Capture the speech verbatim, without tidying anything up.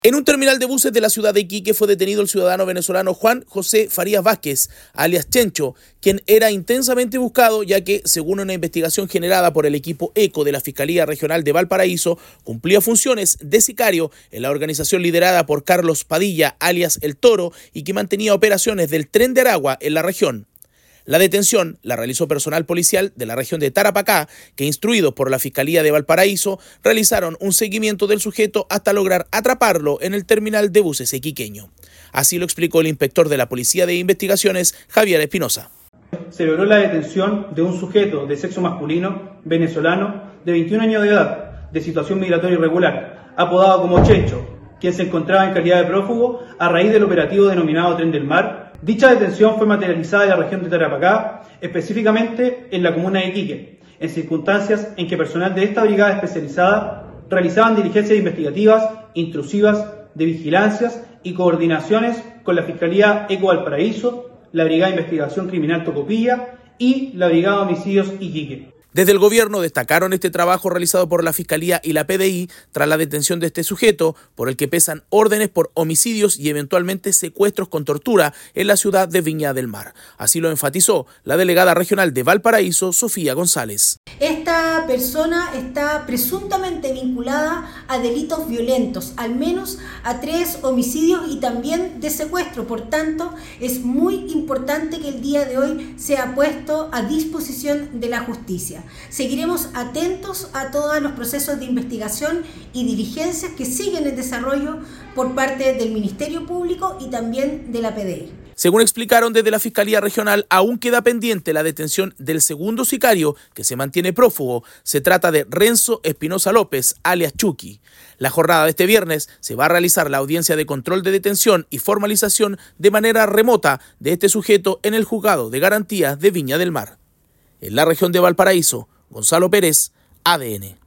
En un terminal de buses de la ciudad de Iquique fue detenido el ciudadano venezolano Juan José Farías Vázquez, alias Chencho, quien era intensamente buscado ya que, según una investigación generada por el equipo ECO de la Fiscalía Regional de Valparaíso, cumplía funciones de sicario en la organización liderada por Carlos Padilla, alias El Toro, y que mantenía operaciones del Tren de Aragua en la región. La detención la realizó personal policial de la región de Tarapacá, que, instruidos por la Fiscalía de Valparaíso, realizaron un seguimiento del sujeto hasta lograr atraparlo en el terminal de buses iquiqueño. Así lo explicó el inspector de la Policía de Investigaciones, Javier Espinosa. Se logró la detención de un sujeto de sexo masculino, venezolano, de veintiún años de edad, de situación migratoria irregular, apodado como Chencho, quien se encontraba en calidad de prófugo a raíz del operativo denominado Tren del Mar. Dicha detención fue materializada en la región de Tarapacá, específicamente en la comuna de Iquique, en circunstancias en que personal de esta brigada especializada realizaban diligencias investigativas, intrusivas, de vigilancias y coordinaciones con la Fiscalía ECO Valparaíso, la Brigada de Investigación Criminal Tocopilla y la Brigada de Homicidios Iquique. Desde el gobierno destacaron este trabajo realizado por la Fiscalía y la P D I tras la detención de este sujeto, por el que pesan órdenes por homicidios y eventualmente secuestros con tortura en la ciudad de Viña del Mar. Así lo enfatizó la delegada regional de Valparaíso, Sofía González. Esta persona está presuntamente vinculada a delitos violentos, al menos a tres homicidios y también de secuestro. Por tanto, es muy importante que el día de hoy sea puesto a disposición de la justicia. Seguiremos atentos a todos los procesos de investigación y diligencias que siguen en desarrollo por parte del Ministerio Público y también de la P D I. Según explicaron desde la Fiscalía Regional, aún queda pendiente la detención del segundo sicario que se mantiene prófugo. Se trata de Renzo Espinosa López, alias Chucky. La jornada de este viernes se va a realizar la audiencia de control de detención y formalización de manera remota de este sujeto en el Juzgado de Garantías de Viña del Mar. En la región de Valparaíso, Gonzalo Pérez, A D N.